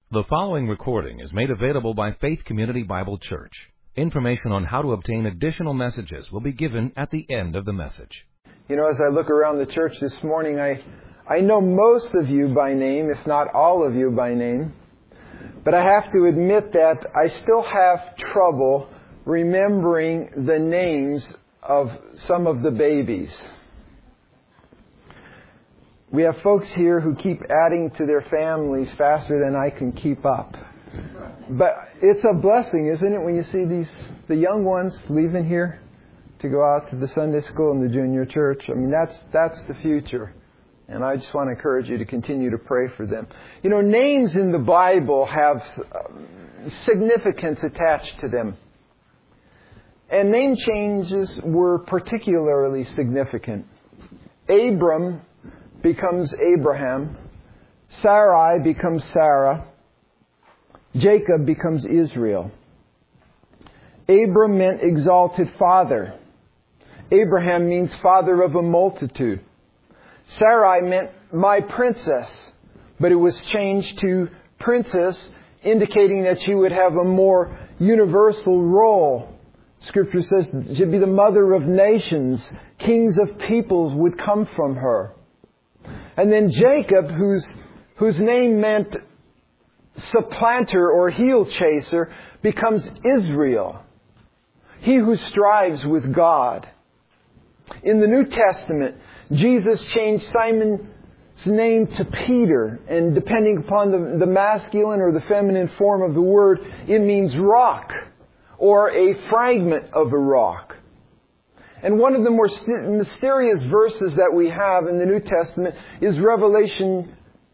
The following recording is made available by Faith Community Bible Church. Information on how to obtain additional messages will be given at the end of the message. You know, as I look around the church this morning, I know most of you by name, if not all of you by name. But I have to admit that I still have trouble remembering the names of some of the babies. We have folks here who keep adding to their families faster than I can keep up. But it's a blessing, isn't it, when you see the young ones leaving here to go out to the Sunday school and the junior church? I mean, that's the future. And I just want to encourage you to continue to pray for them. You know, names in the Bible have significance attached to them. And name changes were particularly significant. Abram becomes Abraham. Sarai becomes Sarah. Jacob becomes Israel. Abram meant exalted father. Abraham means father of a multitude. Sarai meant my princess, but it was changed to princess, indicating that she would have a more universal role. Scripture says she'd be the mother of nations. Kings of peoples would come from her. And then Jacob, whose name meant supplanter or heel chaser, becomes Israel. He who strives with God. In the New Testament, Jesus changed Simon's name to Peter. And depending upon the masculine or the feminine form of the word, it means rock or a fragment of a rock. And one of the more mysterious verses that we have in the New Testament is Revelation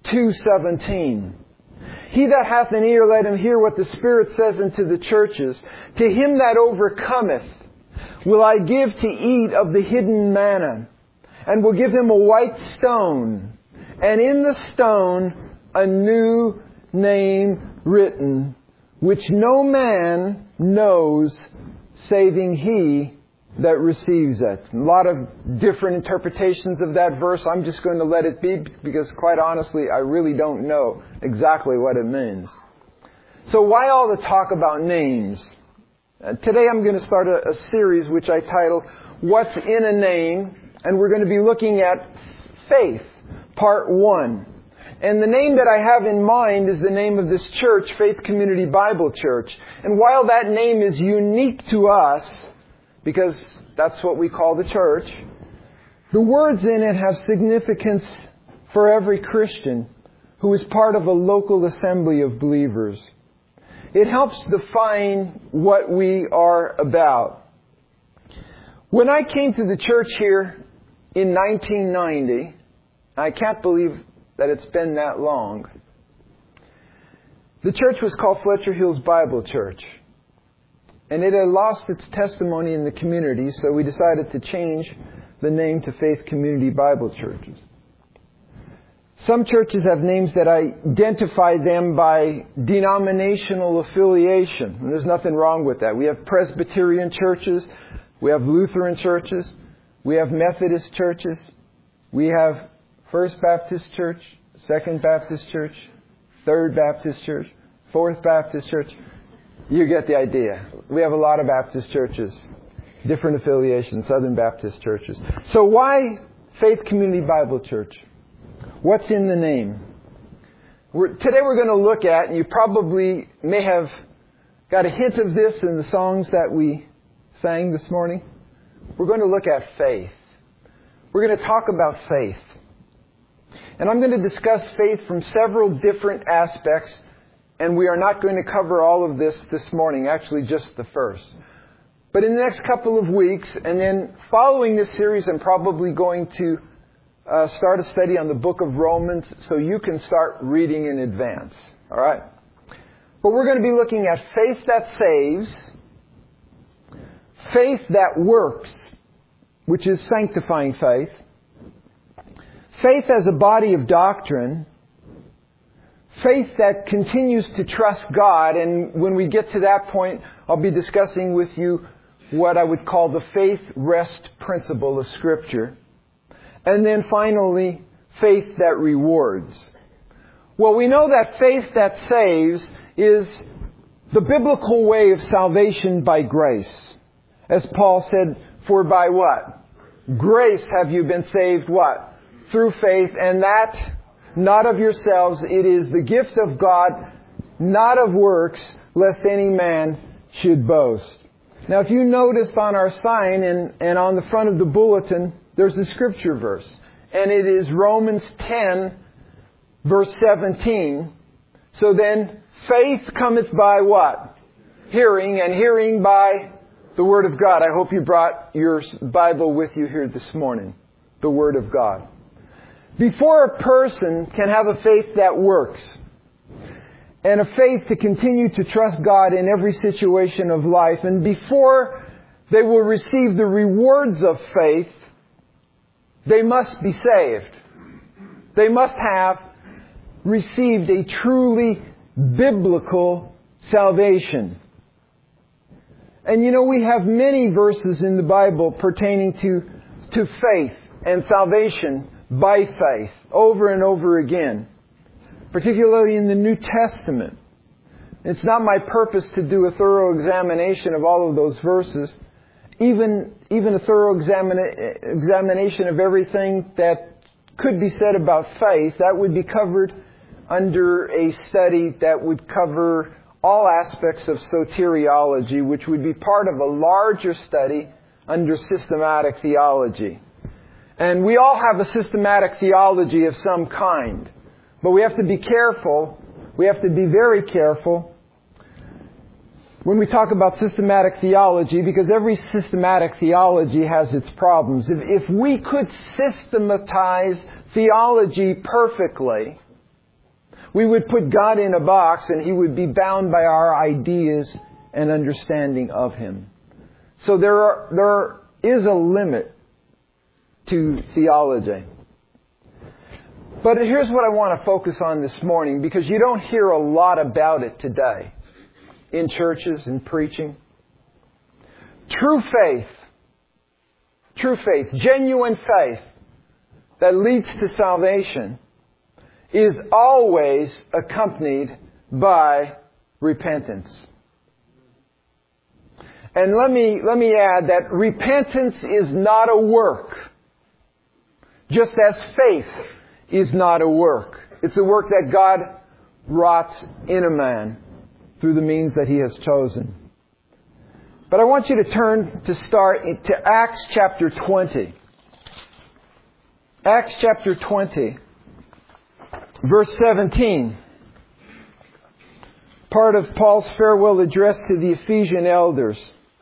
2:17. He that hath an ear, let him hear what the Spirit says unto the churches. To him that overcometh will I give to eat of the hidden manna, and will give him a white stone, and in the stone a new name written, which no man knows saving he that receives it. A lot of different interpretations of that verse. I'm just going to let it be because quite honestly, I really don't know exactly what it means. So why all the talk about names? Today I'm going to start a series which I title, What's in a Name? And we're going to be looking at faith, part 1. And the name that I have in mind is the name of this church, Faith Community Bible Church. And while that name is unique to us, because that's what we call the church, the words in it have significance for every Christian who is part of a local assembly of believers. It helps define what we are about. When I came to the church here in 1990, I can't believe that it's been that long, the church was called Fletcher Hills Bible Church. And it had lost its testimony in the community, so we decided to change the name to Faith Community Bible Churches. Some churches have names that identify them by denominational affiliation. And there's nothing wrong with that. We have Presbyterian churches. We have Lutheran churches. We have Methodist churches. We have First Baptist Church, Second Baptist Church, Third Baptist Church, Fourth Baptist Church. You get the idea. We have a lot of Baptist churches, different affiliations, Southern Baptist churches. So why Faith Community Bible Church? What's in the name? Today we're going to look at, and you probably may have got a hint of this in the songs that we sang this morning. We're going to look at faith. We're going to talk about faith. And I'm going to discuss faith from several different aspects. And we are not going to cover all of this morning, actually just the first. But in the next couple of weeks, and then following this series, I'm probably going to start a study on the book of Romans so you can start reading in advance. All right? But we're going to be looking at faith that saves, faith that works, which is sanctifying faith, faith as a body of doctrine, faith that continues to trust God, and when we get to that point, I'll be discussing with you what I would call the faith rest principle of Scripture. And then finally, faith that rewards. Well, we know that faith that saves is the biblical way of salvation by grace. As Paul said, for by what? Grace have you been saved, what? Through faith, and that not of yourselves. It is the gift of God, not of works, lest any man should boast. Now, if you noticed on our sign and on the front of the bulletin, there's a scripture verse. And it is Romans 10, verse 17. So then, faith cometh by what? Hearing, and hearing by the Word of God. I hope you brought your Bible with you here this morning. The Word of God. Before a person can have a faith that works, and a faith to continue to trust God in every situation of life, and before they will receive the rewards of faith, they must be saved. They must have received a truly biblical salvation. And you know, we have many verses in the Bible pertaining to faith and salvation by faith, over and over again, particularly in the New Testament. It's not my purpose to do a thorough examination of all of those verses, even a thorough examination of everything that could be said about faith. That would be covered under a study that would cover all aspects of soteriology, which would be part of a larger study under systematic theology. And we all have a systematic theology of some kind. But we have to be careful. We have to be very careful when we talk about systematic theology, because every systematic theology has its problems. If we could systematize theology perfectly, we would put God in a box and He would be bound by our ideas and understanding of Him. So there is a limit to theology. But here's what I want to focus on this morning, because you don't hear a lot about it today in churches and preaching. True faith, genuine faith that leads to salvation is always accompanied by repentance. And let me add that repentance is not a work, just as faith is not a work. It's a work that God wrought in a man through the means that He has chosen. But I want you to turn to Acts chapter 20. Acts chapter 20, verse 17. Part of Paul's farewell address to the Ephesian elders.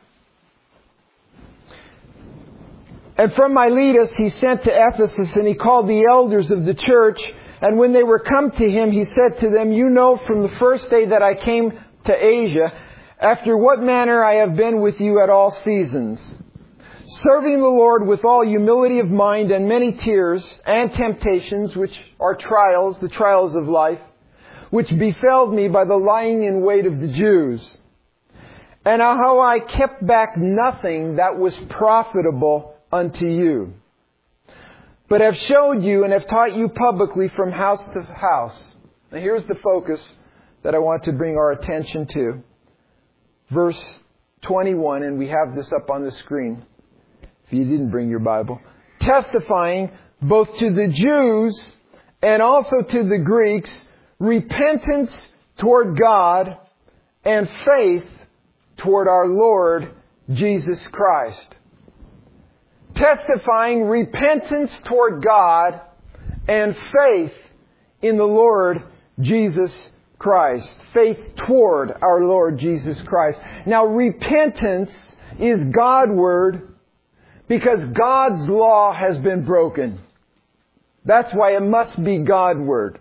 And from Miletus he sent to Ephesus, and he called the elders of the church. And when they were come to him, he said to them, you know from the first day that I came to Asia, after what manner I have been with you at all seasons, serving the Lord with all humility of mind and many tears and temptations, which are trials, the trials of life, which befell me by the lying in wait of the Jews. And how I kept back nothing that was profitable unto you, but have showed you and have taught you publicly from house to house. Now here's the focus that I want to bring our attention to. Verse 21, and we have this up on the screen if you didn't bring your Bible. Testifying both to the Jews and also to the Greeks, repentance toward God and faith toward our Lord Jesus Christ. Testifying repentance toward God and faith in the Lord Jesus Christ. Faith toward our Lord Jesus Christ. Now, repentance is Godward because God's law has been broken. That's why it must be Godward.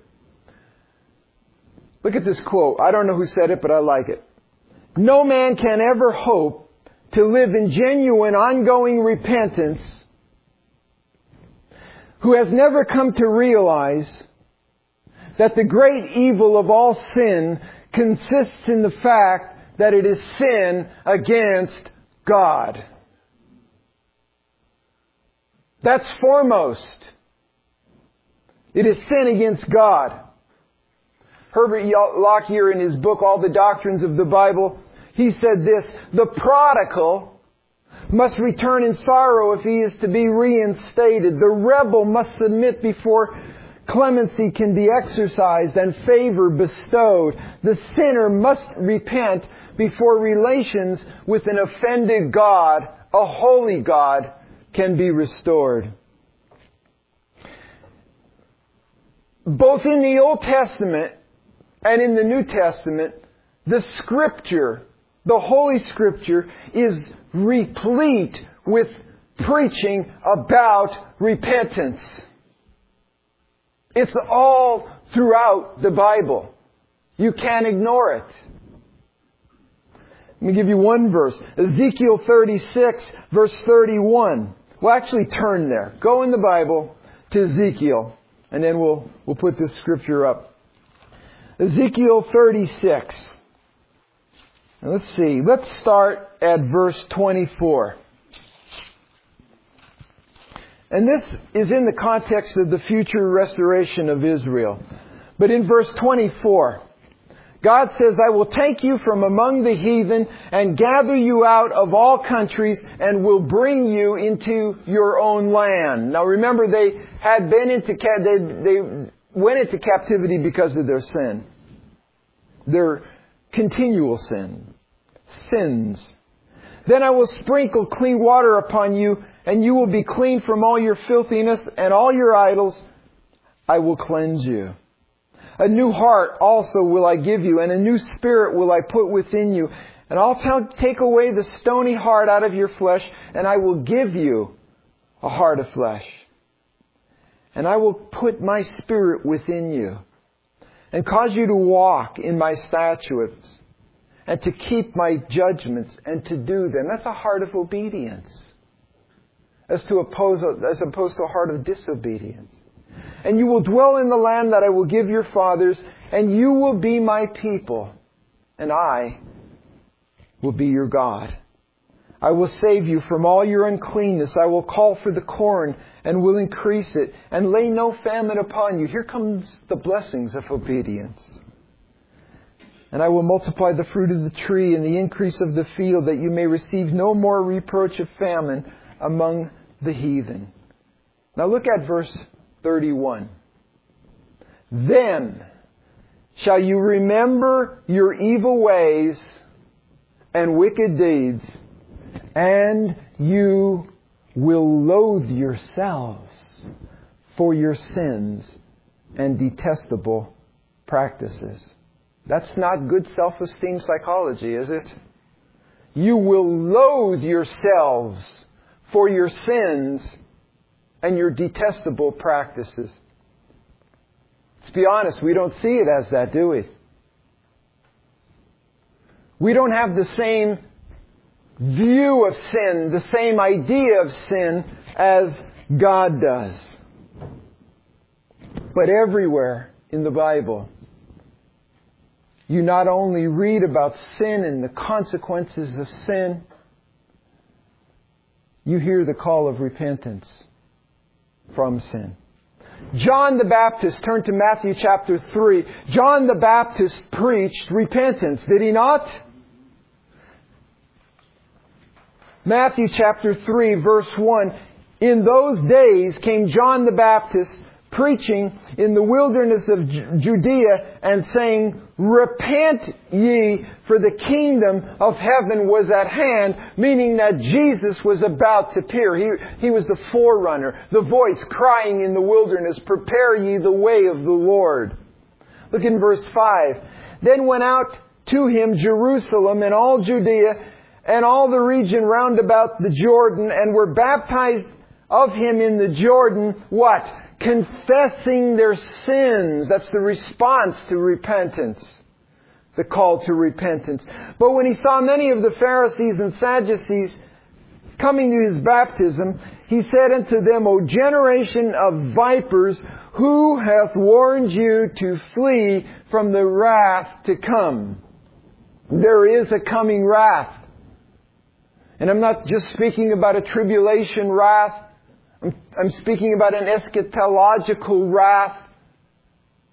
Look at this quote. I don't know who said it, but I like it. No man can ever hope to live in genuine, ongoing repentance who has never come to realize that the great evil of all sin consists in the fact that it is sin against God. That's foremost. It is sin against God. Herbert Lockyer, in his book, All the Doctrines of the Bible, he said this: the prodigal must return in sorrow if he is to be reinstated. The rebel must submit before clemency can be exercised and favor bestowed. The sinner must repent before relations with an offended God, a holy God, can be restored. Both in the Old Testament and in the New Testament, the Scripture, the Holy Scripture, is replete with preaching about repentance. It's all throughout the Bible. You can't ignore it. Let me give you one verse. Ezekiel 36, verse 31. We'll actually turn there. Go in the Bible to Ezekiel, and then we'll put this scripture up. Ezekiel 36. Now let's see. Let's start at verse 24. And this is in the context of the future restoration of Israel. But in verse 24, God says, I will take you from among the heathen and gather you out of all countries and will bring you into your own land. Now remember, they had been they went into captivity because of their sin. Their continual sins. Then I will sprinkle clean water upon you, and you will be clean from all your filthiness, and all your idols I will cleanse you. A new heart also will I give you, and a new spirit will I put within you. And I'll take away the stony heart out of your flesh, and I will give you a heart of flesh. And I will put my spirit within you, and cause you to walk in my statutes, and to keep my judgments, and to do them. That's a heart of obedience, as opposed to a heart of disobedience. And you will dwell in the land that I will give your fathers, and you will be my people, and I will be your God. I will save you from all your uncleanness. I will call for the corn and will increase it, and lay no famine upon you. Here comes the blessings of obedience. And I will multiply the fruit of the tree and the increase of the field, that you may receive no more reproach of famine among the heathen. Now look at verse 31. Then shall you remember your evil ways and wicked deeds, and you will loathe yourselves for your sins and detestable practices. That's not good self-esteem psychology, is it? You will loathe yourselves for your sins and your detestable practices. Let's be honest, we don't see it as that, do we? We don't have the same view of sin, the same idea of sin as God does. But everywhere in the Bible, you not only read about sin and the consequences of sin, you hear the call of repentance from sin. John the Baptist, turn to Matthew chapter 3. John the Baptist preached repentance, did he not? Matthew chapter 3, verse 1. In those days came John the Baptist preaching in the wilderness of Judea and saying, Repent ye, for the kingdom of heaven was at hand, meaning that Jesus was about to appear. He was the forerunner, the voice crying in the wilderness, Prepare ye the way of the Lord. Look in verse 5. Then went out to him Jerusalem and all Judea and all the region round about the Jordan, and were baptized of him in the Jordan, what? Confessing their sins. That's the response to repentance. The call to repentance. But when he saw many of the Pharisees and Sadducees coming to his baptism, he said unto them, O generation of vipers, who hath warned you to flee from the wrath to come? There is a coming wrath. And I'm not just speaking about a tribulation wrath. I'm speaking about an eschatological wrath.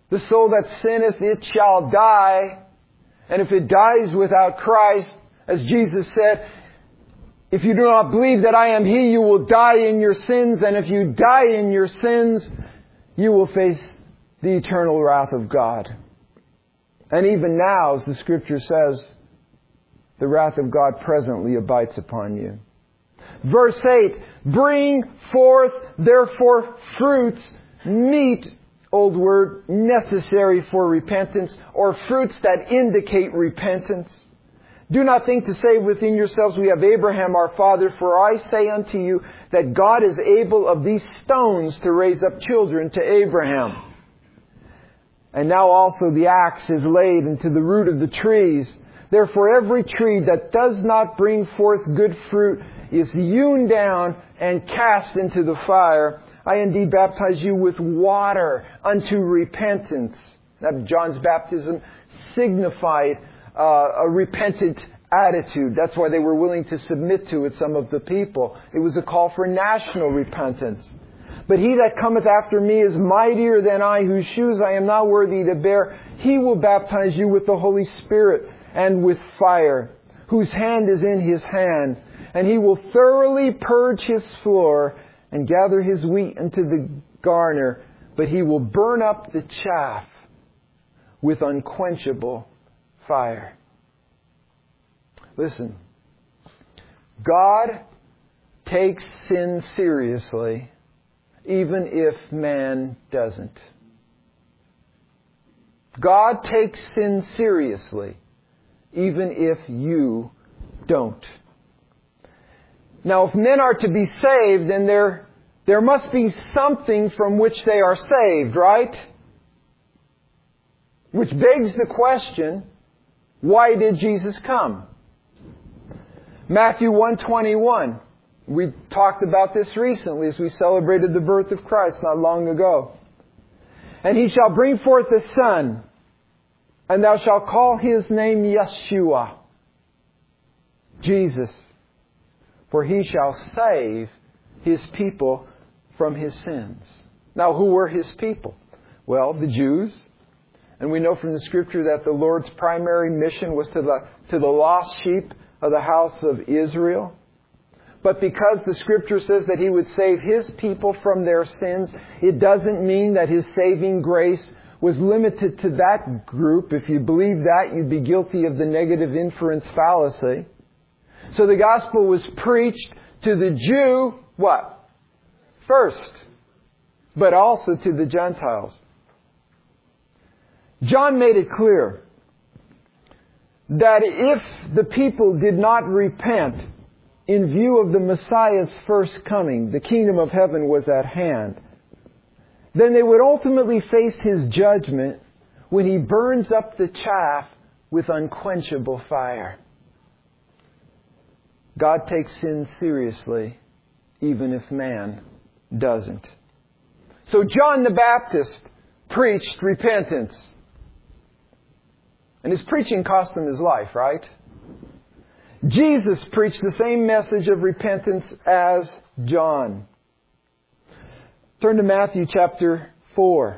The soul that sinneth, it shall die. And if it dies without Christ, as Jesus said, if you do not believe that I am He, you will die in your sins. And if you die in your sins, you will face the eternal wrath of God. And even now, as the Scripture says, the wrath of God presently abides upon you. Verse 8, bring forth therefore fruits, meet, old word, necessary for repentance, or fruits that indicate repentance. Do not think to say within yourselves, we have Abraham our father, for I say unto you that God is able of these stones to raise up children to Abraham. And now also the axe is laid into the root of the trees. Therefore every tree that does not bring forth good fruit is hewn down and cast into the fire. I indeed baptize you with water unto repentance. Now, John's baptism signified a repentant attitude. That's why they were willing to submit to it, some of the people. It was a call for national repentance. But he that cometh after me is mightier than I, whose shoes I am not worthy to bear. He will baptize you with the Holy Spirit and with fire, whose hand is in his hand. And he will thoroughly purge his floor and gather his wheat into the garner, but he will burn up the chaff with unquenchable fire. Listen, God takes sin seriously, even if man doesn't. God takes sin seriously, even if you don't. Now, if men are to be saved, then there must be something from which they are saved, right? Which begs the question, why did Jesus come? Matthew 1:21. We talked about this recently as we celebrated the birth of Christ not long ago. And he shall bring forth a son, and thou shalt call his name Yeshua, Jesus. For he shall save his people from his sins. Now, who were his people? Well, the Jews. And we know from the Scripture that the Lord's primary mission was to the lost sheep of the house of Israel. But because the Scripture says that He would save His people from their sins, it doesn't mean that His saving grace was limited to that group. If you believe that, you'd be guilty of the negative inference fallacy. So the gospel was preached to the Jew, what? First. But also to the Gentiles. John made it clear that if the people did not repent in view of the Messiah's first coming, the kingdom of heaven was at hand, then they would ultimately face His judgment when He burns up the chaff with unquenchable fire. God takes sin seriously, even if man doesn't. So John the Baptist preached repentance. And his preaching cost him his life, right? Jesus preached the same message of repentance as John. Turn to Matthew chapter 4,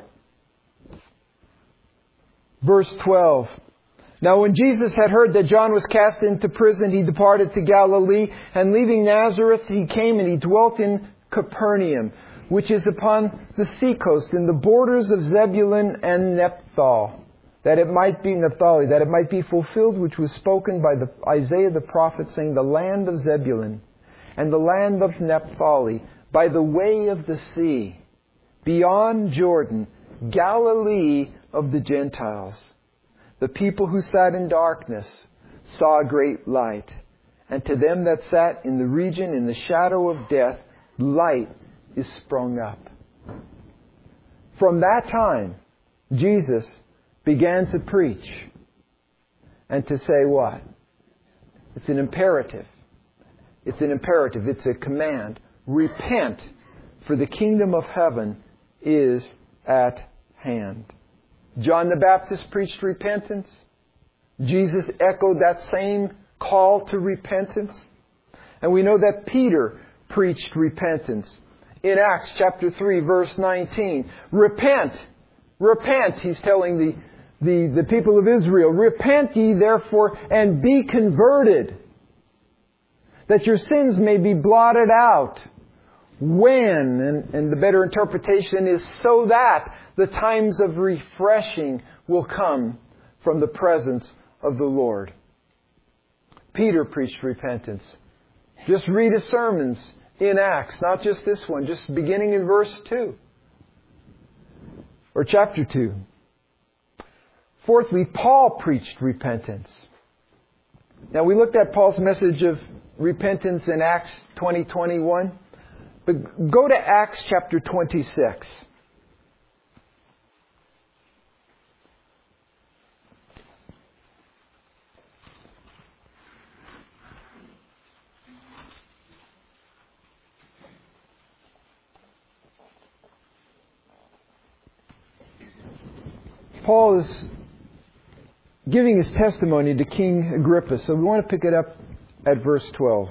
verse 12. Now when Jesus had heard that John was cast into prison, He departed to Galilee, and leaving Nazareth, He came and He dwelt in Capernaum, which is upon the seacoast, in the borders of Zebulun and Naphtali, that it might be fulfilled which was spoken by Isaiah the prophet, saying, the land of Zebulun and the land of Naphtali, by the way of the sea, beyond Jordan, Galilee of the Gentiles. The people who sat in darkness saw a great light. And to them that sat in the region in the shadow of death, light is sprung up. From that time, Jesus began to preach and to say what? It's an imperative. It's an imperative. It's a command. Repent, for the kingdom of heaven is at hand. John the Baptist preached repentance. Jesus echoed that same call to repentance. And we know that Peter preached repentance. In Acts chapter 3, verse 19, repent Repent, He's telling the people of Israel. Repent ye therefore and be converted, that your sins may be blotted out. When, and the better interpretation is so that the times of refreshing will come from the presence of the Lord. Peter preached repentance. Just read his sermons in Acts, not just this one, just beginning in verse 2. Or chapter 2. Fourthly, Paul preached repentance. Now we looked at Paul's message of repentance in Acts 20:21. But go to Acts chapter 26. Paul is giving his testimony to King Agrippa, so we want to pick it up at verse 12.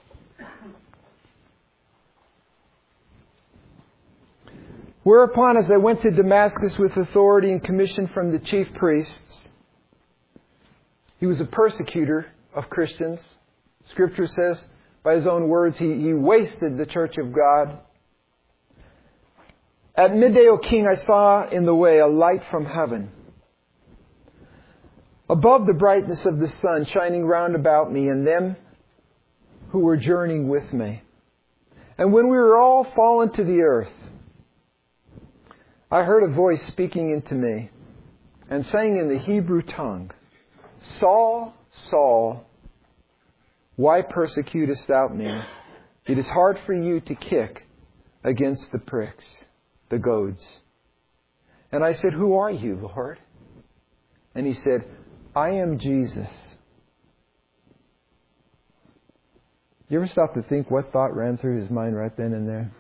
Whereupon, as I went to Damascus with authority and commission from the chief priests, he was a persecutor of Christians. Scripture says, by his own words, he wasted the church of God. At midday, O king, I saw in the way a light from heaven, above the brightness of the sun, shining round about me and them who were journeying with me. And when we were all fallen to the earth, I heard a voice speaking into me and saying in the Hebrew tongue, Saul, Saul, why persecutest thou me? It is hard for you to kick against the pricks, the goads. And I said, who are you, Lord? And He said, I am Jesus. You ever stop to think what thought ran through his mind right then and there?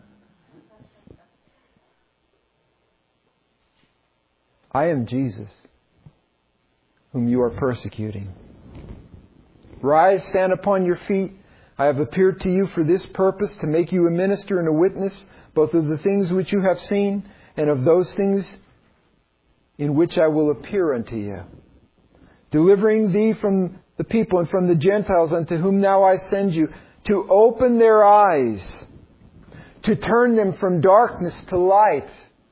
I am Jesus, whom you are persecuting. Rise, stand upon your feet. I have appeared to you for this purpose, to make you a minister and a witness, both of the things which you have seen, and of those things in which I will appear unto you. Delivering thee from the people and from the Gentiles, unto whom now I send you, to open their eyes, to turn them from darkness to light.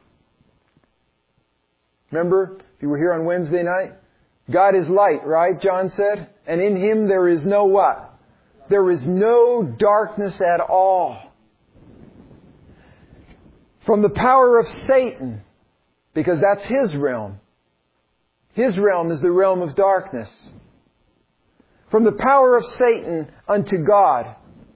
Remember, if you were here on Wednesday night, God is light, right? John said. And in Him there is no what? There is no darkness at all. From the power of Satan, because that's his realm. His realm is the realm of darkness. From the power of Satan unto God,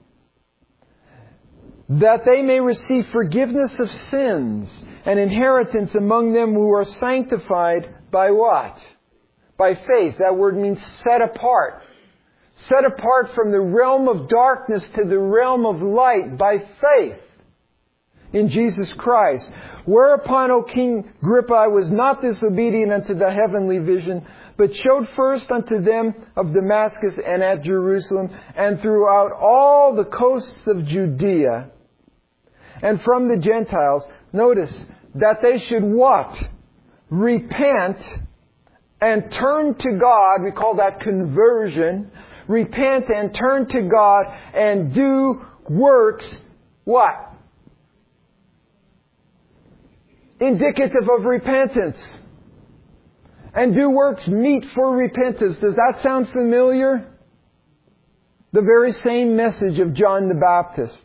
that they may receive forgiveness of sins and inheritance among them who are sanctified by what? By faith. That word means set apart. Set apart from the realm of darkness to the realm of light by faith in Jesus Christ. Whereupon, O King Agrippa, I was not disobedient unto the heavenly vision, but showed first unto them of Damascus and at Jerusalem and throughout all the coasts of Judea and from the Gentiles. Notice that they should what? Repent and turn to God. We call that conversion. Repent and turn to God and do works, what? Indicative of repentance. And do works meet for repentance. Does that sound familiar? The very same message of John the Baptist.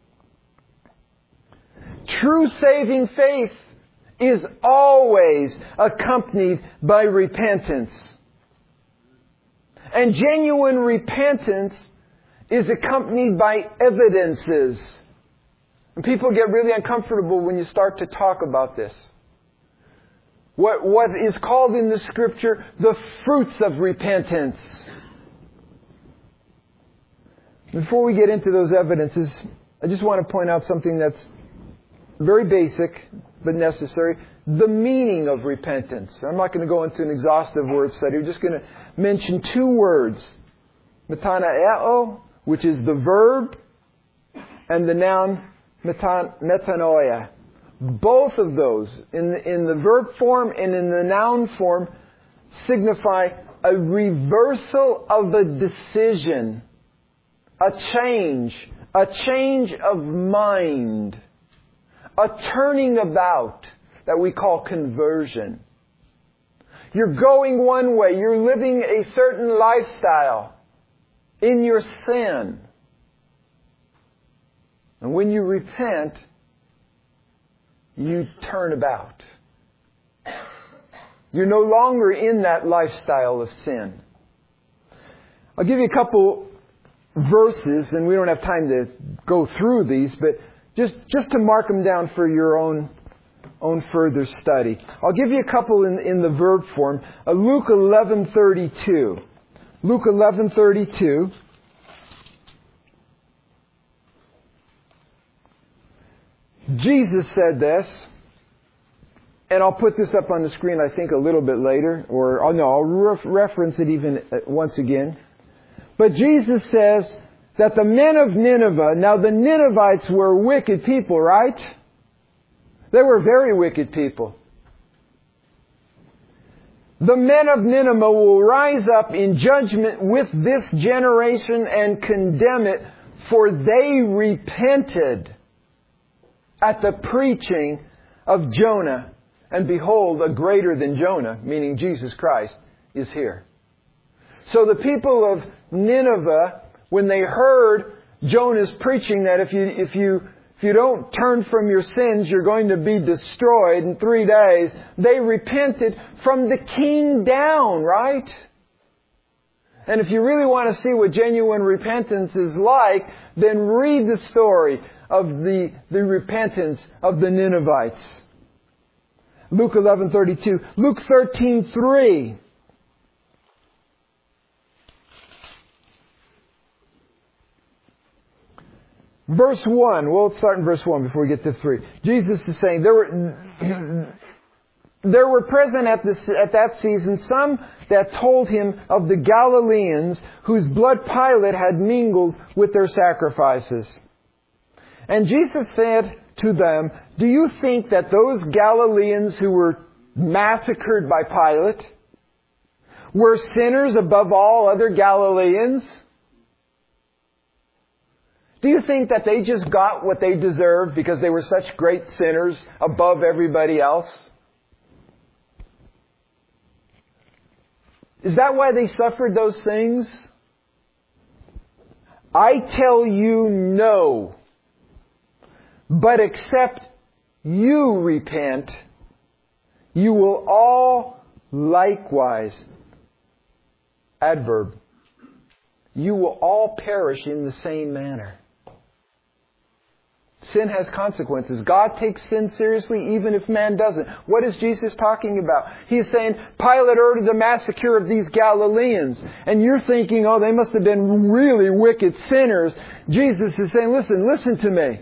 True saving faith is always accompanied by repentance. And genuine repentance is accompanied by evidences. And people get really uncomfortable when you start to talk about this. What is called in the Scripture the fruits of repentance. Before we get into those evidences, I just want to point out something that's very basic but necessary. The meaning of repentance. I'm not going to go into an exhaustive word study. We're just going to mention two words. Metanoeo, which is the verb, and the noun metanoia, Both of those, in the verb form and in the noun form, signify a reversal of a decision, a change of mind, a turning about that we call conversion. You're going one way, you're living a certain lifestyle in your sin. And when you repent, you turn about. You're no longer in that lifestyle of sin. I'll give you a couple verses, and we don't have time to go through these, but just to mark them down for your own further study. I'll give you a couple in the verb form. Luke 11:32. Luke 11:32. Jesus said this, and I'll put this up on the screen, I think, a little bit later, I'll reference it even once again. But Jesus says that the men of Nineveh, now the Ninevites were wicked people, right? They were very wicked people. The men of Nineveh will rise up in judgment with this generation and condemn it, for they repented at the preaching of Jonah. And behold, a greater than Jonah, meaning Jesus Christ, is here. So the people of Nineveh, when they heard Jonah's preaching that if you don't turn from your sins, you're going to be destroyed in 3 days, they repented from the king down, right? And if you really want to see what genuine repentance is like, then read the story of the repentance of the Ninevites. Luke 11:32. Luke 13:3. Verse 1. Well, let's start in verse 1 before we get to 3. Jesus is saying, there were present at that season some that told him of the Galileans whose blood Pilate had mingled with their sacrifices. And Jesus said to them, do you think that those Galileans who were massacred by Pilate were sinners above all other Galileans? Do you think that they just got what they deserved because they were such great sinners above everybody else? Is that why they suffered those things? I tell you no. But except you repent, you will all likewise, adverb, you will all perish in the same manner. Sin has consequences. God takes sin seriously even if man doesn't. What is Jesus talking about? He's saying, Pilate ordered the massacre of these Galileans. And you're thinking, oh, they must have been really wicked sinners. Jesus is saying, listen to me.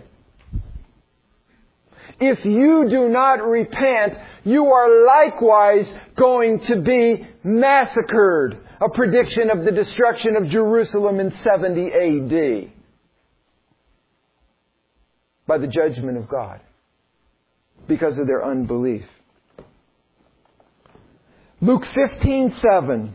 If you do not repent, you are likewise going to be massacred. A prediction of the destruction of Jerusalem in 70 AD. By the judgment of God. Because of their unbelief. Luke 15:7.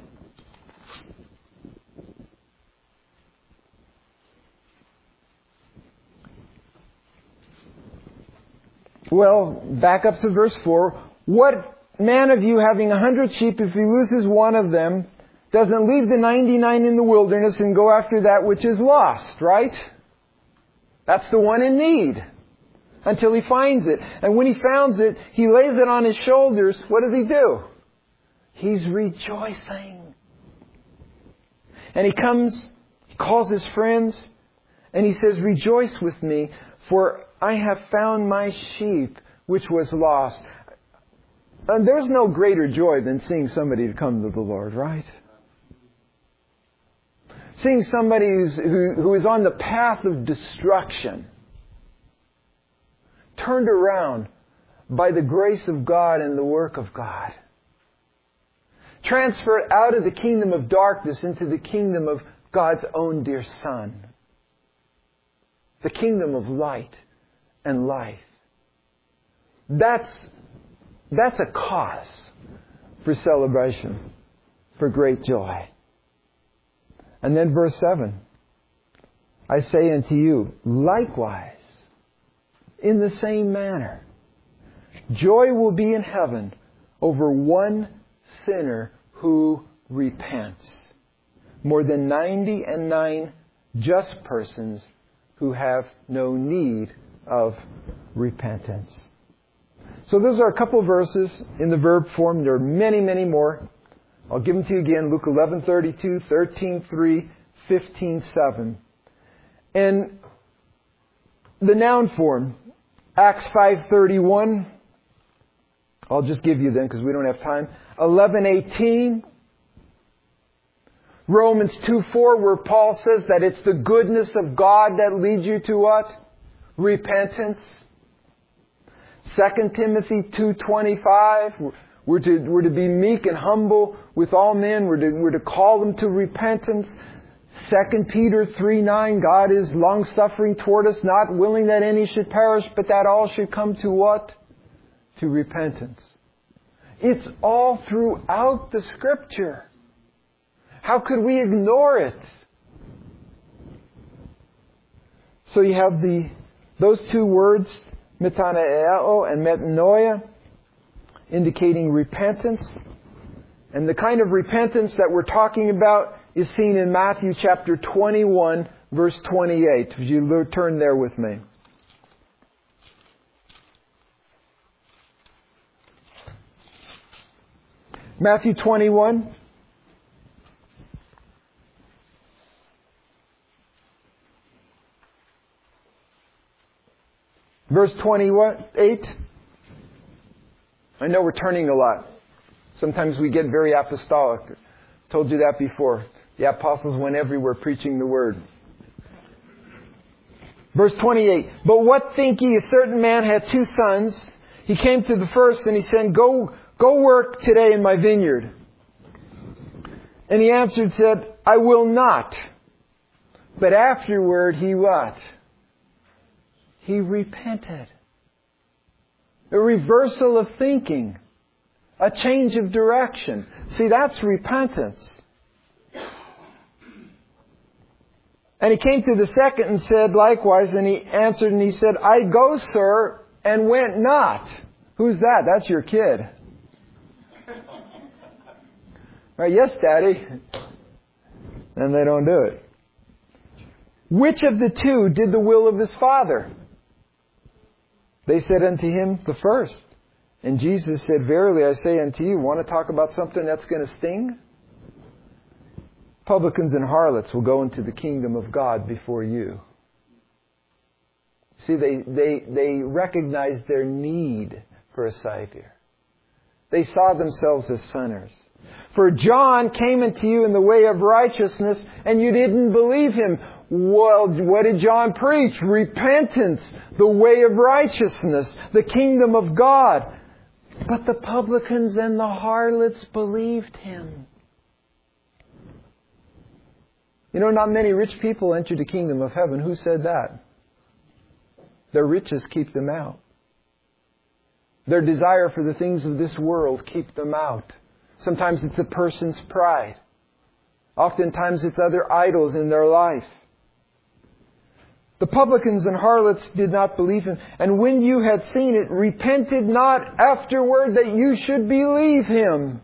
Well, back up to verse 4. What man of you having 100 sheep, if he loses one of them, doesn't leave the 99 in the wilderness and go after that which is lost, right? That's the one in need. Until he finds it. And when he finds it, he lays it on his shoulders. What does he do? He's rejoicing. And he comes, he calls his friends, and he says, rejoice with me, for I have found my sheep which was lost. And there's no greater joy than seeing somebody come to the Lord, right? Seeing somebody who is on the path of destruction, turned around by the grace of God and the work of God. Transferred out of the kingdom of darkness into the kingdom of God's own dear Son. The kingdom of light and life. That's a cause for celebration, for great joy. And then verse 7. I say unto you, likewise, in the same manner, joy will be in heaven over one sinner who repents, more than 99 just persons who have no need of repentance. So those are a couple of verses in the verb form. There are many, many more. I'll give them to you again. Luke 11:32, 13:3, 15:7. And the noun form, Acts 5:31. I'll just give you them because we don't have time. 11:18. Romans 2:4, where Paul says that it's the goodness of God that leads you to what? Repentance. 2 Timothy 2:25, we're to be meek and humble with all men. We're to call them to repentance. 2 Peter 3:9, God is long-suffering toward us, not willing that any should perish, but that all should come to what? To repentance. It's all throughout the Scripture. How could we ignore it? So you have those two words, metanoeo and metanoia, indicating repentance. And the kind of repentance that we're talking about is seen in Matthew chapter 21, verse 28. If you turn there with me. Matthew 21. Verse 28. I know we're turning a lot. Sometimes we get very apostolic. Told you that before. The apostles went everywhere preaching the word. Verse 28. But what think ye? A certain man had 2 sons. He came to the first and he said, Go work today in my vineyard. And he answered, said, I will not. But afterward he what? He repented. A reversal of thinking. A change of direction. See, that's repentance. And he came to the second and said likewise, and he answered and he said, I go, sir, and went not. Who's that? That's your kid. Right? Yes, Daddy. And they don't do it. Which of the 2 did the will of his father? They said unto him, the first. And Jesus said, verily I say unto you, want to talk about something that's going to sting? Publicans and harlots will go into the kingdom of God before you. See, they recognized their need for a Savior. They saw themselves as sinners. For John came unto you in the way of righteousness, and you didn't believe him. Well, what did John preach? Repentance, the way of righteousness, the kingdom of God. But the publicans and the harlots believed him. You know, not many rich people enter the kingdom of heaven. Who said that? Their riches keep them out. Their desire for the things of this world keep them out. Sometimes it's a person's pride. Oftentimes it's other idols in their life. The publicans and harlots did not believe him. And when you had seen it, repented not afterward that you should believe him.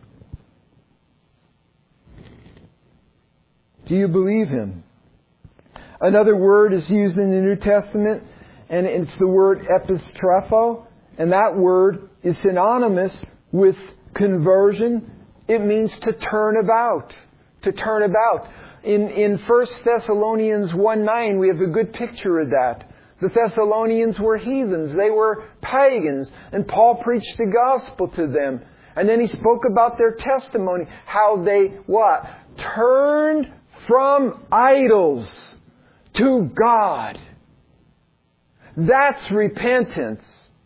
Do you believe him? Another word is used in the New Testament, and it's the word epistrepho. And that word is synonymous with conversion. It means to turn about. To turn about. In 1 Thessalonians 1:9, we have a good picture of that. The Thessalonians were heathens. They were pagans. And Paul preached the gospel to them. And then he spoke about their testimony. How they, what? Turned from idols to God. That's repentance.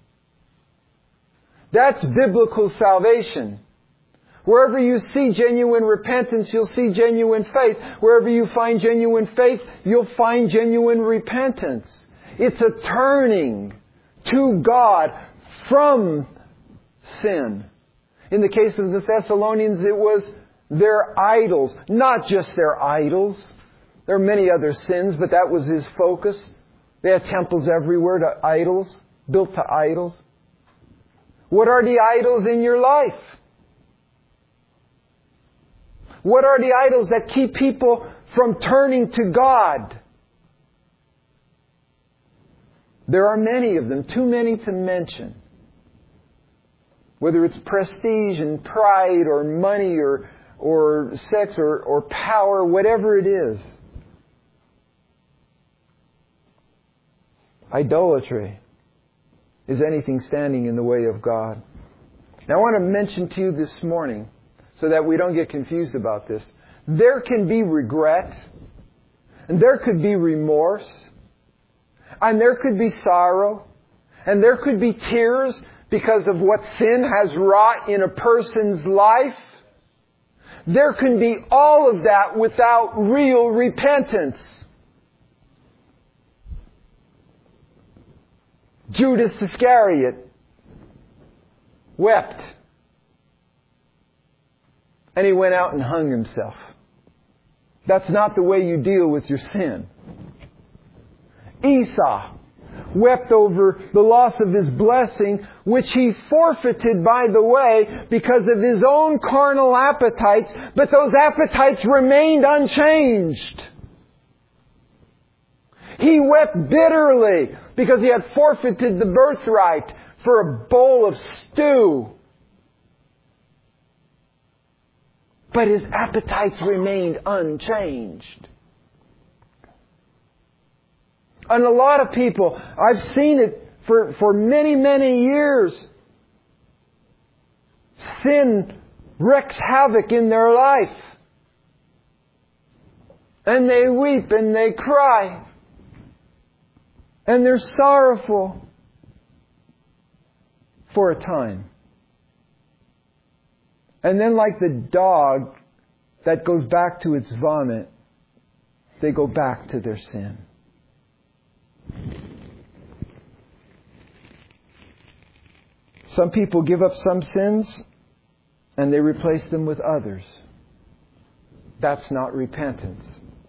That's biblical salvation. Wherever you see genuine repentance, you'll see genuine faith. Wherever you find genuine faith, you'll find genuine repentance. It's a turning to God from sin. In the case of the Thessalonians, it was their idols. Not just their idols. There are many other sins, but that was his focus. They had temples everywhere to idols, built to idols. What are the idols in your life? What are the idols that keep people from turning to God? There are many of them, too many to mention. Whether it's prestige and pride or money or sex or power, whatever it is. Idolatry is anything standing in the way of God. Now I want to mention to you this morning, so that we don't get confused about this, there can be regret, and there could be remorse, and there could be sorrow, and there could be tears because of what sin has wrought in a person's life. There can be all of that without real repentance. Judas Iscariot wept. And he went out and hung himself. That's not the way you deal with your sin. Esau wept over the loss of his blessing, which he forfeited, by the way, because of his own carnal appetites, but those appetites remained unchanged. He wept bitterly because he had forfeited the birthright for a bowl of stew. But his appetites remained unchanged. And a lot of people, I've seen it for many, many years. Sin wreaks havoc in their life. And they weep and they cry. And they're sorrowful for a time. And then like the dog that goes back to its vomit, they go back to their sin. Some people give up some sins and they replace them with others. That's not repentance.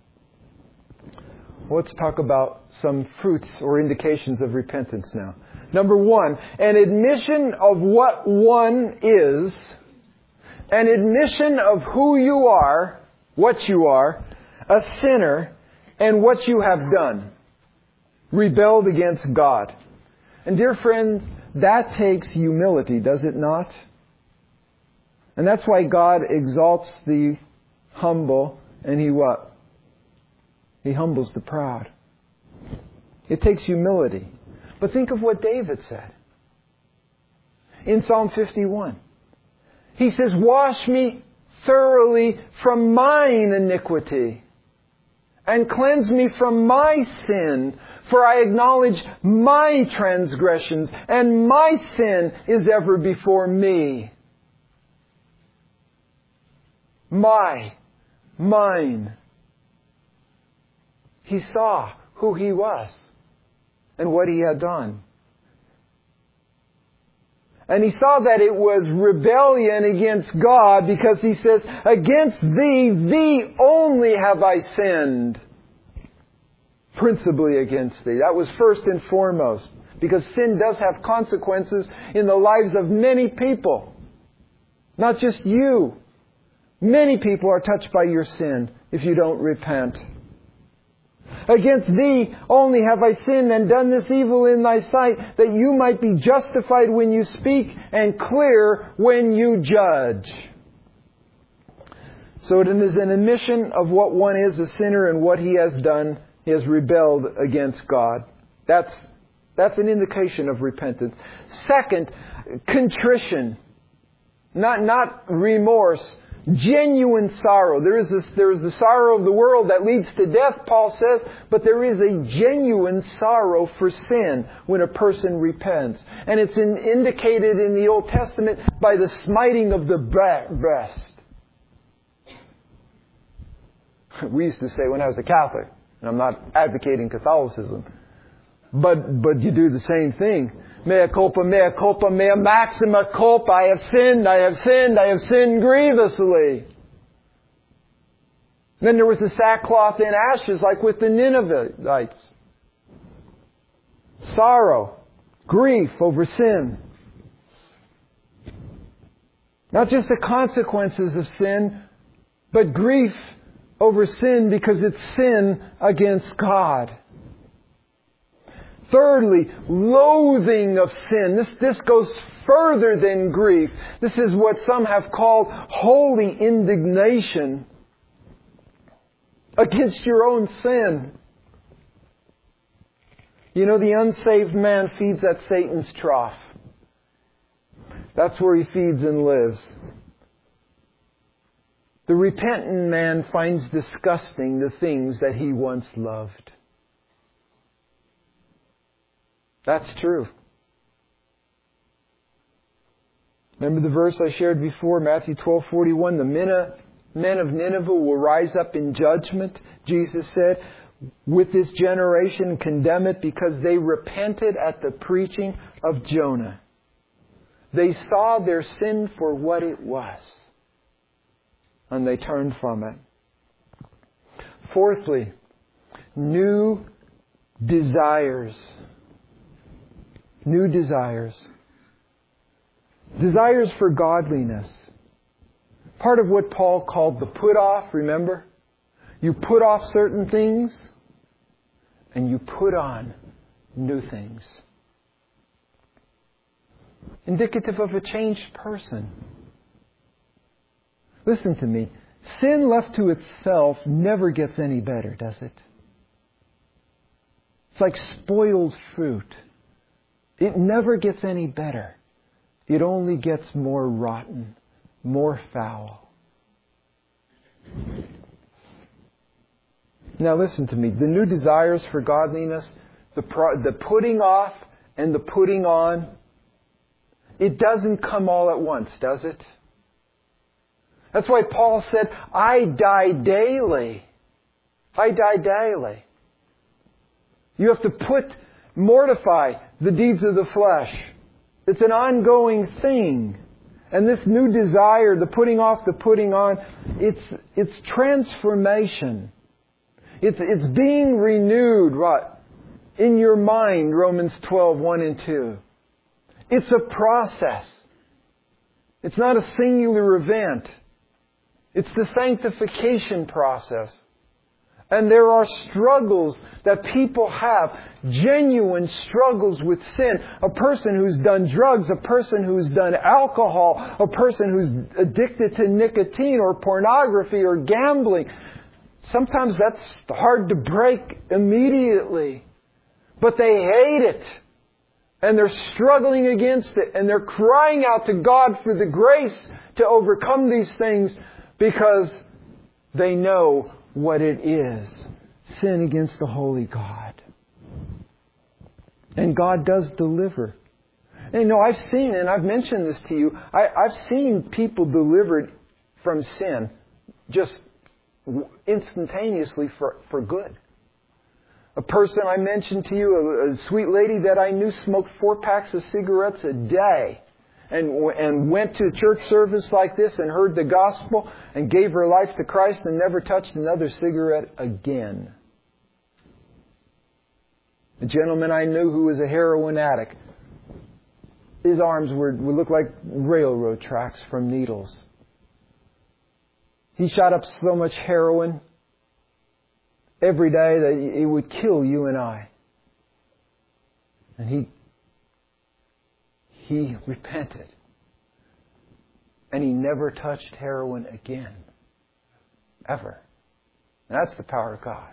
Let's talk about some fruits or indications of repentance now. Number one, an admission of what one is, an admission of who you are, what you are, a sinner, and what you have done. Rebelled against God. And dear friends, that takes humility, does it not? And that's why God exalts the humble, and He what? He humbles the proud. It takes humility. But think of what David said. In Psalm 51. He says, "Wash me thoroughly from mine iniquity, and cleanse me from my sin, for I acknowledge my transgressions, and my sin is ever before me." Mine. He saw who he was and what he had done. And he saw that it was rebellion against God, because he says, "Against thee only have I sinned." Principally against thee. That was first and foremost. Because sin does have consequences in the lives of many people. Not just you. Many people are touched by your sin if you don't repent. "Against thee only have I sinned and done this evil in thy sight, that you might be justified when you speak and clear when you judge." So it is an admission of what one is, a sinner, and what he has done. He has rebelled against God. That's an indication of repentance. Second, contrition. Not remorse. Genuine sorrow. There is the sorrow of the world that leads to death, Paul says, but there is a genuine sorrow for sin when a person repents. And it's indicated in the Old Testament by the smiting of the breast. We used to say when I was a Catholic, and I'm not advocating Catholicism, but you do the same thing. Mea culpa, mea maxima culpa. I have sinned, I have sinned, I have sinned grievously. Then there was the sackcloth and ashes like with the Ninevites. Sorrow, grief over sin. Not just the consequences of sin, but grief over sin because it's sin against God. Thirdly, loathing of sin. This goes further than grief. This is what some have called holy indignation against your own sin. You know, the unsaved man feeds at Satan's trough. That's where he feeds and lives. The repentant man finds disgusting the things that he once loved. That's true. Remember the verse I shared before, Matthew 12:41, the men of Nineveh will rise up in judgment. Jesus said, with this generation condemn it because they repented at the preaching of Jonah. They saw their sin for what it was, and they turned from it. Fourthly, new desires. New desires. Desires for godliness. Part of what Paul called the put off, remember? You put off certain things and you put on new things. Indicative of a changed person. Listen to me. Sin left to itself never gets any better, does it? It's like spoiled fruit. It never gets any better. It only gets more rotten, more foul. Now listen to me. The new desires for godliness, the putting off and the putting on, it doesn't come all at once, does it? That's why Paul said, I die daily. I die daily. You have to mortify the deeds of the flesh. It's an ongoing thing. And this new desire, the putting off, the putting on, it's transformation. It's being renewed, what? In your mind, Romans 12:1 and 2. It's a process. It's not a singular event. It's the sanctification process. And there are struggles that people have, genuine struggles with sin. A person who's done drugs, a person who's done alcohol, a person who's addicted to nicotine or pornography or gambling. Sometimes that's hard to break immediately. But they hate it. And they're struggling against it. And they're crying out to God for the grace to overcome these things because they know what it is. Sin against the holy God. And God does deliver. And you know, I've seen, and I've mentioned this to you, I've seen people delivered from sin just instantaneously for good. A person I mentioned to you, a sweet lady that I knew, smoked 4 packs of cigarettes a day. And went to a church service like this and heard the gospel and gave her life to Christ and never touched another cigarette again. A gentleman I knew who was a heroin addict. His arms would look like railroad tracks from needles. He shot up so much heroin every day that it would kill you and I. And he repented. And he never touched heroin again. Ever. And that's the power of God.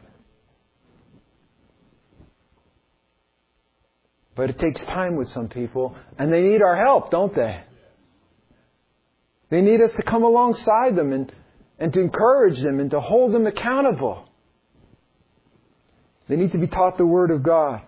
But it takes time with some people. And they need our help, don't they? They need us to come alongside them and to encourage them and to hold them accountable. They need to be taught the Word of God.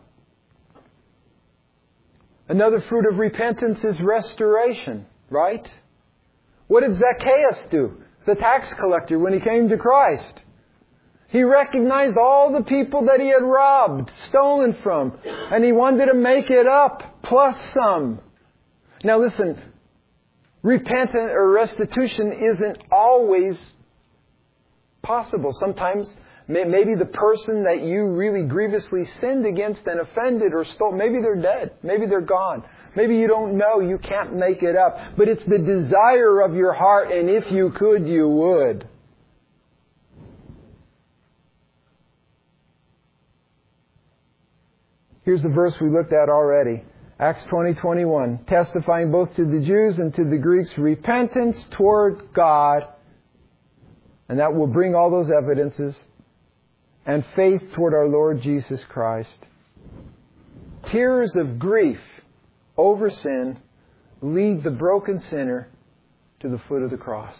Another fruit of repentance is restoration, right? What did Zacchaeus do? The tax collector, when he came to Christ. He recognized all the people that he had robbed, stolen from, and he wanted to make it up. plus some. Now listen, repentance or restitution isn't always possible. Sometimes maybe the person that you really grievously sinned against and offended or stole, maybe they're dead. Maybe they're gone. Maybe you don't know. You can't make it up. But it's the desire of your heart, and if you could, you would. Here's the verse we looked at already. Acts 20:21. Testifying both to the Jews and to the Greeks, repentance toward God. And that will bring all those evidences. And faith toward our Lord Jesus Christ. Tears of grief over sin lead the broken sinner to the foot of the cross.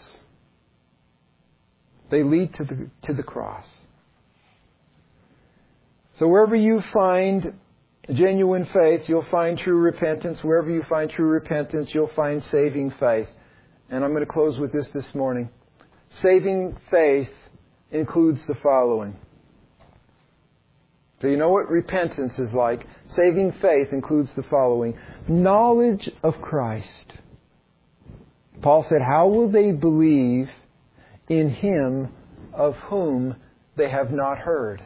They lead to the cross. So wherever you find genuine faith, you'll find true repentance. Wherever you find true repentance, you'll find saving faith. And I'm going to close with this morning. Saving faith includes the following. So you know what repentance is like. Saving faith includes the following. Knowledge of Christ. Paul said, how will they believe in Him of whom they have not heard?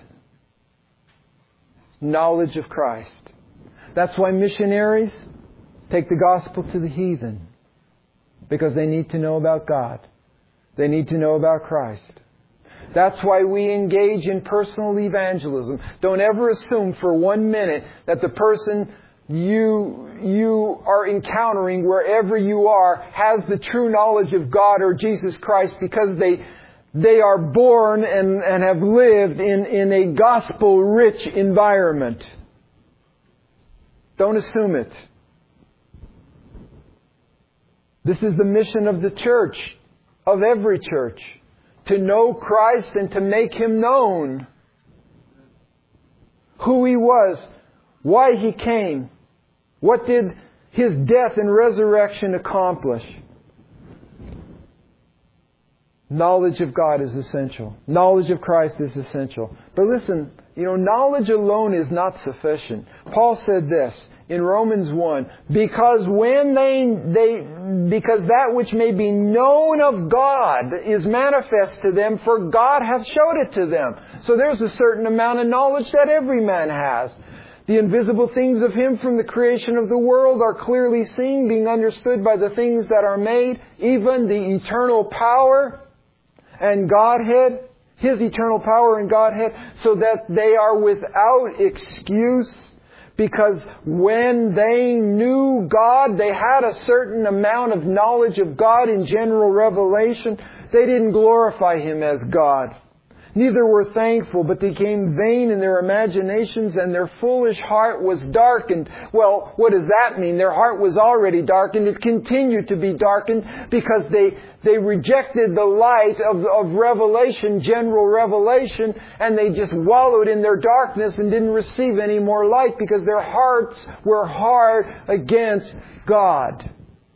Knowledge of Christ. That's why missionaries take the gospel to the heathen. Because they need to know about God. They need to know about Christ. That's why we engage in personal evangelism. Don't ever assume for 1 minute that the person you are encountering wherever you are has the true knowledge of God or Jesus Christ because they are born and have lived in a gospel-rich environment. Don't assume it. This is the mission of the church, of every church. To know Christ and to make Him known. Who He was. Why He came. What did His death and resurrection accomplish? Knowledge of God is essential. Knowledge of Christ is essential. But listen, knowledge alone is not sufficient. Paul said this in Romans 1, because that which may be known of God is manifest to them, for God hath showed it to them. So there's a certain amount of knowledge that every man has. The invisible things of Him from the creation of the world are clearly seen, being understood by the things that are made, even the eternal power and Godhead, His eternal power and Godhead, so that they are without excuse. Because when they knew God, they had a certain amount of knowledge of God in general revelation. They didn't glorify Him as God. Neither were thankful, but they became vain in their imaginations, and their foolish heart was darkened. Well, what does that mean? Their heart was already darkened. It continued to be darkened because they rejected the light of revelation, general revelation, and they just wallowed in their darkness and didn't receive any more light because their hearts were hard against God.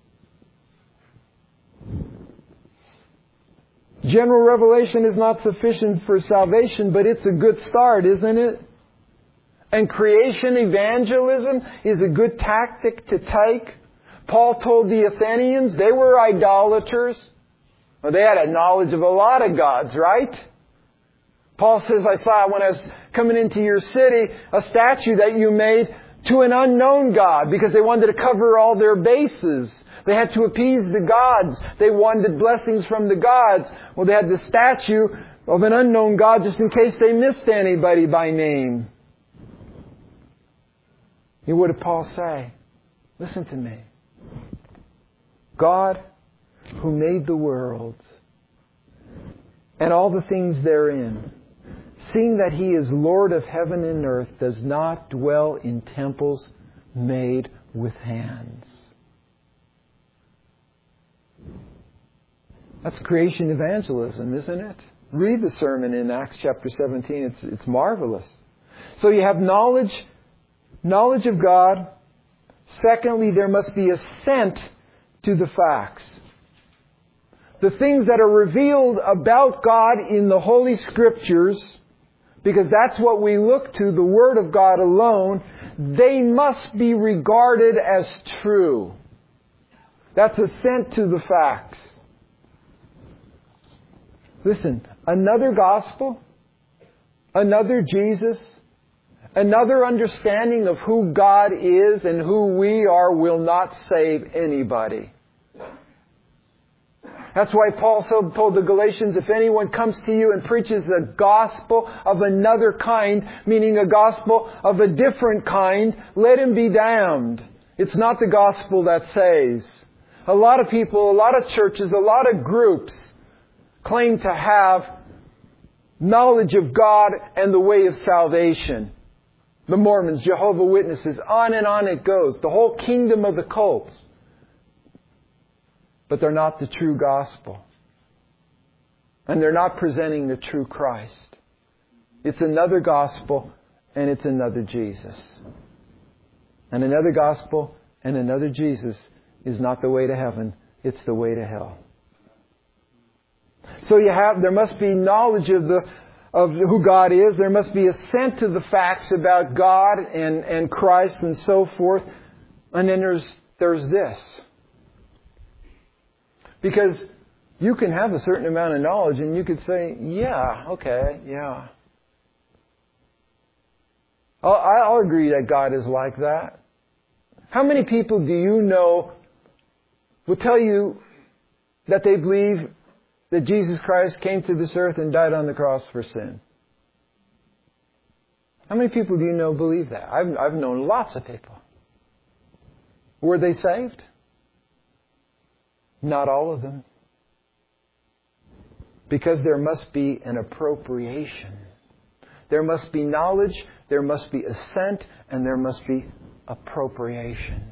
General revelation is not sufficient for salvation, but it's a good start, isn't it? And creation evangelism is a good tactic to take. Paul told the Athenians they were idolaters. Well, they had a knowledge of a lot of gods, right? Paul says, I saw when I was coming into your city a statue that you made to an unknown God because they wanted to cover all their bases. They had to appease the gods. They wanted blessings from the gods. Well, they had the statue of an unknown God just in case they missed anybody by name. What did Paul say? Listen to me. God, who made the worlds and all the things therein, seeing that He is Lord of heaven and earth, does not dwell in temples made with hands. That's creation evangelism, isn't it? Read the sermon in Acts chapter 17. It's marvelous. So you have knowledge of God. Secondly, there must be assent to the facts. The things that are revealed about God in the Holy Scriptures because that's what we look to, the Word of God alone, they must be regarded as true. That's assent to the facts. Listen, another gospel, another Jesus, another understanding of who God is and who we are will not save anybody. That's why Paul told the Galatians, if anyone comes to you and preaches a gospel of another kind, meaning a gospel of a different kind, let him be damned. It's not the gospel that saves. A lot of people, a lot of churches, a lot of groups claim to have knowledge of God and the way of salvation. The Mormons, Jehovah's Witnesses, on and on it goes. The whole kingdom of the cults. But they're not the true gospel. And they're not presenting the true Christ. It's another gospel and it's another Jesus. And another gospel and another Jesus is not the way to heaven. It's the way to hell. So there must be knowledge of who God is. There must be assent to the facts about God and Christ and so forth. And then there's this. Because you can have a certain amount of knowledge and you could say, yeah, okay, yeah. I'll agree that God is like that. How many people do you know will tell you that they believe that Jesus Christ came to this earth and died on the cross for sin? How many people do you know believe that? I've known lots of people. Were they saved? Not all of them. Because there must be an appropriation. There must be knowledge, there must be assent, and there must be appropriation.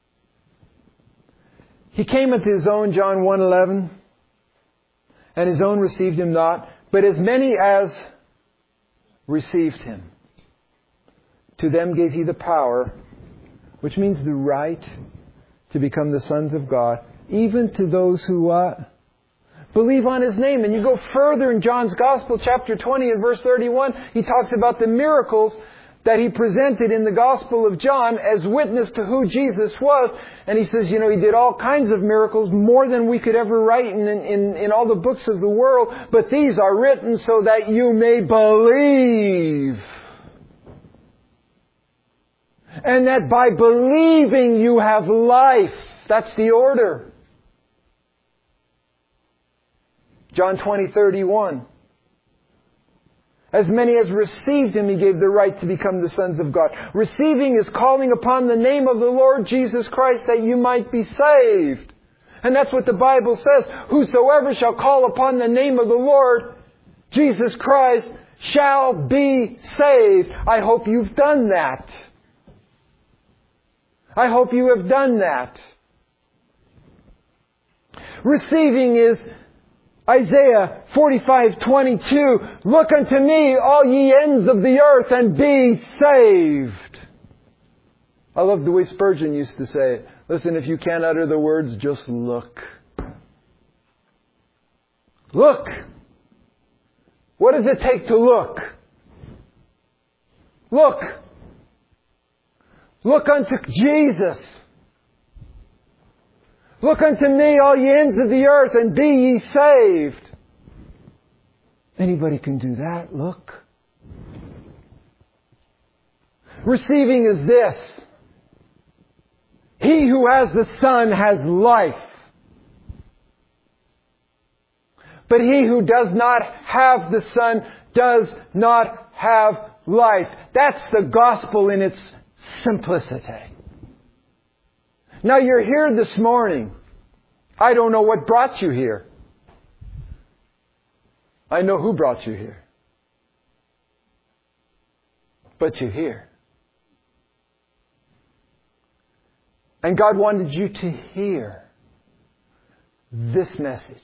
He came unto His own, John 1:11, and His own received Him not, but as many as received Him, to them gave He the power, which means the right, to become the sons of God, even to those who what? Believe on His name. And you go further in John's Gospel, chapter 20 and verse 31, he talks about the miracles that He presented in the Gospel of John as witness to who Jesus was. And He says, He did all kinds of miracles, more than we could ever write in all the books of the world. But these are written so that you may believe. And that by believing you have life. That's the order. John 20:31. As many as received Him, He gave the right to become the sons of God. Receiving is calling upon the name of the Lord Jesus Christ that you might be saved. And that's what the Bible says. Whosoever shall call upon the name of the Lord Jesus Christ shall be saved. I hope you've done that. I hope you have done that. Receiving is Isaiah 45:22. Look unto me, all ye ends of the earth, and be saved. I love the way Spurgeon used to say it. Listen, if you can't utter the words, just look. Look. What does it take to look? Look. Look unto Jesus. Look unto me, all ye ends of the earth, and be ye saved. Anybody can do that. Look. Receiving is this. He who has the Son has life. But he who does not have the Son does not have life. That's the gospel in its simplicity. Now you're here this morning. I don't know what brought you here. I know who brought you here. But you're here. And God wanted you to hear this message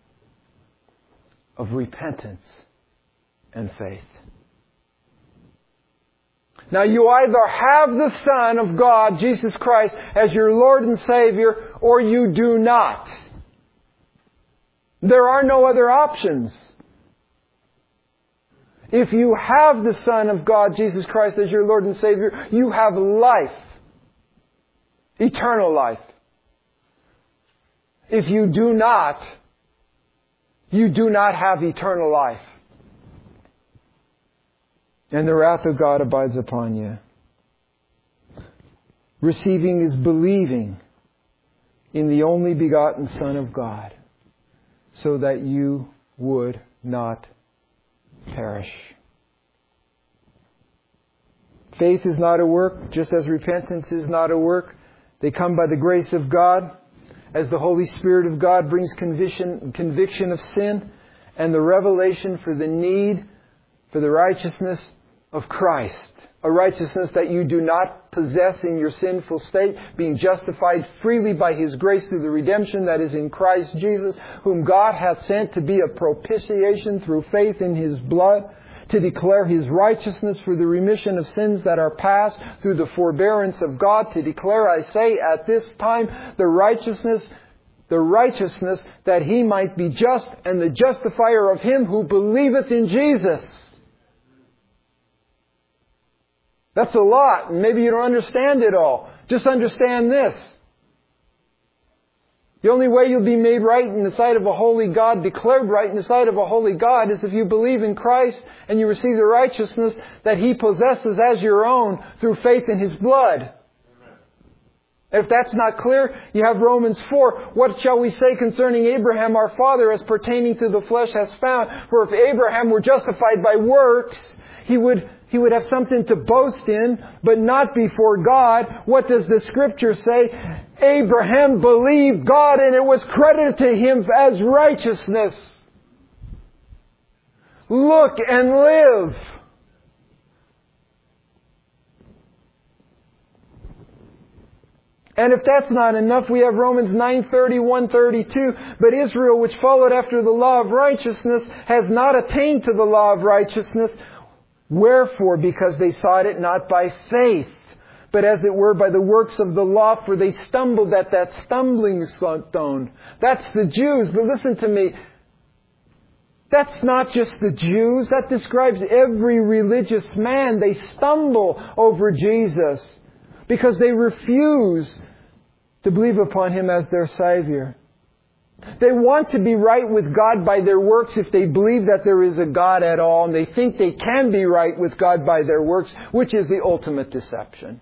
of repentance and faith. Now you either have the Son of God, Jesus Christ, as your Lord and Savior, or you do not. There are no other options. If you have the Son of God, Jesus Christ, as your Lord and Savior, you have life. Eternal life. If you do not have eternal life. And the wrath of God abides upon you. Receiving is believing in the only begotten Son of God, so that you would not perish. Faith is not a work, just as repentance is not a work. They come by the grace of God, as the Holy Spirit of God brings conviction of sin and the revelation for the need for the righteousness of Christ. A righteousness that you do not possess in your sinful state, being justified freely by His grace through the redemption that is in Christ Jesus, whom God hath sent to be a propitiation through faith in His blood, to declare His righteousness for the remission of sins that are past through the forbearance of God, to declare, I say, at this time, the righteousness that He might be just and the justifier of him who believeth in Jesus. That's a lot. Maybe you don't understand it all. Just understand this. The only way you'll be made right in the sight of a holy God, declared right in the sight of a holy God, is if you believe in Christ and you receive the righteousness that He possesses as your own through faith in His blood. If that's not clear, you have Romans 4. What shall we say concerning Abraham our father as pertaining to the flesh has found? For if Abraham were justified by works, he would have something to boast in, but not before God. What does the Scripture say? Abraham believed God and it was credited to him as righteousness. Look and live. And if that's not enough, we have Romans 9:31-32. But Israel, which followed after the law of righteousness, has not attained to the law of righteousness. Wherefore? Because they sought it not by faith, but as it were by the works of the law, for they stumbled at that stumbling stone. That's the Jews. But listen to me. That's not just the Jews. That describes every religious man. They stumble over Jesus because they refuse to believe upon Him as their Savior. They want to be right with God by their works if they believe that there is a God at all, and they think they can be right with God by their works, which is the ultimate deception.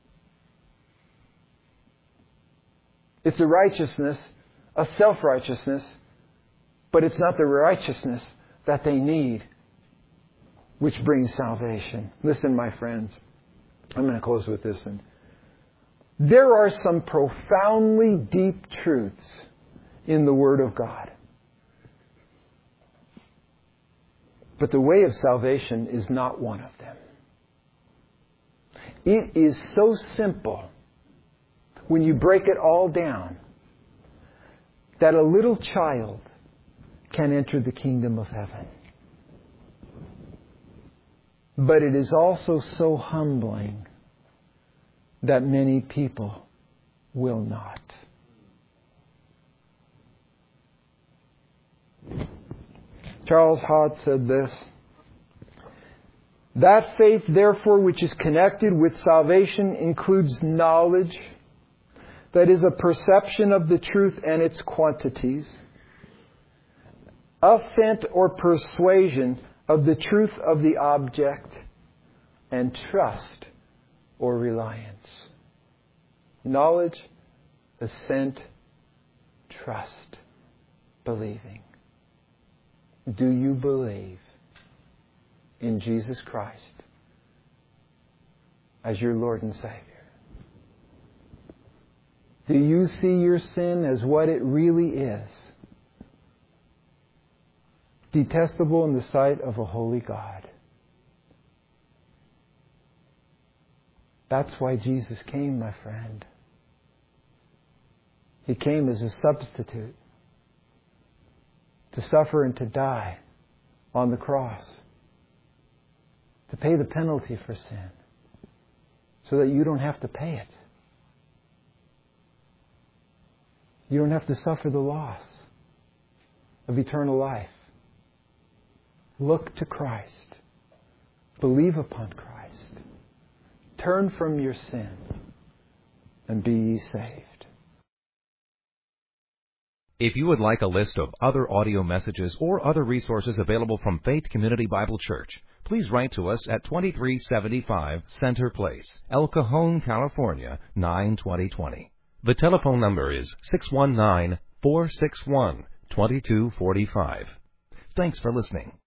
It's a righteousness, a self-righteousness, but it's not the righteousness that they need, which brings salvation. Listen, my friends, I'm going to close with this one. There are some profoundly deep truths in the Word of God. But the way of salvation is not one of them. It is so simple when you break it all down that a little child can enter the kingdom of heaven. But it is also so humbling that many people will not. Charles Hodge said this: that faith, therefore, which is connected with salvation includes knowledge, that is, a perception of the truth and its quantities, assent or persuasion of the truth of the object, and trust or reliance. Knowledge, assent, trust, believing. Do you believe in Jesus Christ as your Lord and Savior? Do you see your sin as what it really is? Detestable in the sight of a holy God. That's why Jesus came, my friend. He came as a substitute to suffer and to die on the cross, to pay the penalty for sin, so that you don't have to pay it. You don't have to suffer the loss of eternal life. Look to Christ. Believe upon Christ. Turn from your sin and be ye saved. If you would like a list of other audio messages or other resources available from Faith Community Bible Church, please write to us at 2375 Center Place, El Cajon, California, 92020. The telephone number is 619-461-2245. Thanks for listening.